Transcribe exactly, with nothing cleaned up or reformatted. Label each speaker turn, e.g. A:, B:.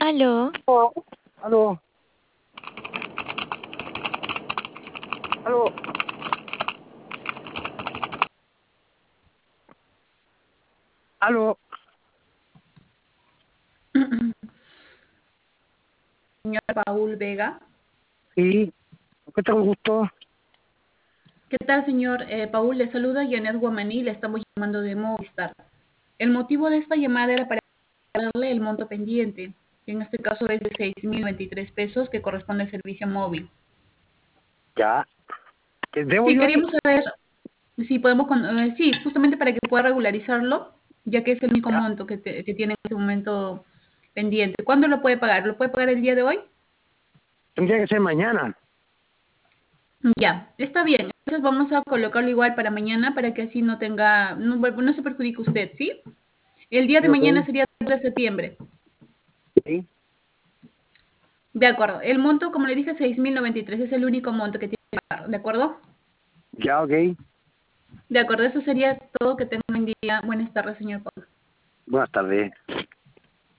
A: Aló,
B: Oh, aló, aló, aló,
C: Señor Paul Vega.
B: sí, ¿qué tengo gusto?
C: ¿Qué tal, señor eh, Paul? Le saluda Janet Guamaní, le estamos llamando de Movistar. El motivo de esta llamada era para darle el monto pendiente, que en este caso es de seis mil veintitrés pesos, que corresponde al servicio móvil.
B: Ya, ¿qué debo
C: Sí,
B: yo ahí?
C: queríamos saber si podemos, con- eh, sí, justamente para que pueda regularizarlo, ya que es el único
B: Ya,
C: monto que, te- que tiene en este momento pendiente. ¿Cuándo lo puede pagar? ¿Lo puede pagar el día de hoy?
B: tendría que ser mañana.
C: Ya, está bien. Entonces vamos a colocarlo igual para mañana para que así no tenga, no, no se perjudique usted, ¿sí? El día
B: Sí,
C: de
B: ok,
C: mañana sería tres de septiembre.
B: sí,
C: De acuerdo. El monto, como le dije, seis mil noventa y tres es el único monto que tiene que pagar. ¿De acuerdo?
B: ya, ok.
C: De acuerdo. Eso sería todo. Que tenga un buen día. Buenas tardes, señor Pablo.
B: Buenas tardes.